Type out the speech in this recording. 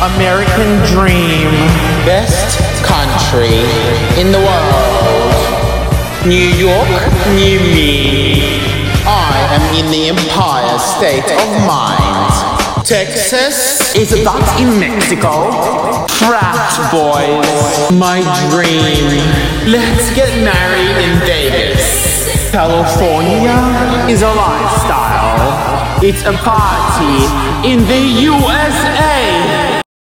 American dream. Best country in the world. New York, new me. I am in the Empire State of Mind. Texas is that in Mexico. Frat boys, my dream. Let's get married in Vegas. California is a lifestyle. It's a party in the USA.